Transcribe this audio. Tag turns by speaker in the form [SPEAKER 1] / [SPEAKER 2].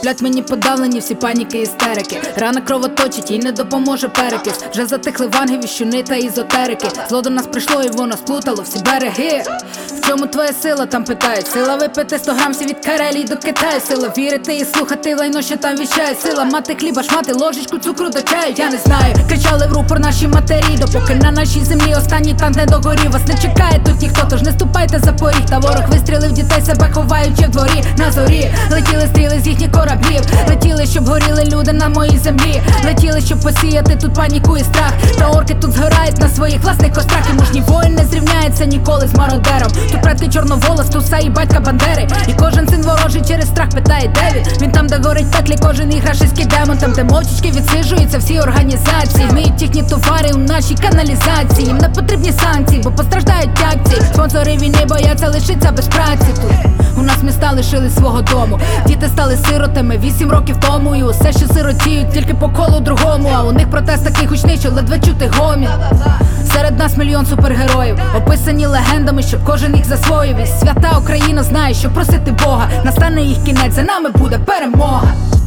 [SPEAKER 1] Сплять мені подавлені всі паніки, істерики. Рана кровоточить, їй не допоможе перекис. Вже затихли ванги, віщуни та ізотерики. Зло до нас прийшло і воно сплутало всі береги. В чому твоя сила, там питають. Сила випити 100 грам всі від Карелії до Китаю. Сила вірити і слухати лайно, що там віщає. Сила мати хліба, шмати, ложечку цукру до чаю. Я не знаю, кричали в рупор наші матері, допоки на нашій землі останній танк не догорів. Вас не чекає тут ніхто, тож не ступайте за поріг. Та ворог вистрілив дітей, себе ховаючи в дворі. На зорі летіли стріли з їхніх кораблів. Летіли, щоб горіли люди на моїй землі. Летіли, щоб посіяти тут паніку і страх. Та орки тут згорають на своїх власних кострах. І мужній воїн не зрівняється ніколи з мародером. Тут предки Чорновола, Стуса і батька Бандери. І кожен син ворожий через страх питає, де він? Він там, де горить пеклі, кожен їх рашистський демон. Там, де мовчечки відсиджуються всі організації. Вміють їхні товари у нашій каналізації. Їм не потрібні санкції, бо постраждають акції. Спонсори війни бояться лишитися без праці тут. У нас міста лишили свого дому. Діти стали сиротами 8 років тому. І усе ще сиротіють тільки по колу другому. А у них протест такий гучний, що ледве чути гомін. Серед нас мільйон супергероїв, описані легендами, щоб кожен їх засвоїв. І свята Україна знає, що просити Бога. Настане їх кінець, за нами буде перемога.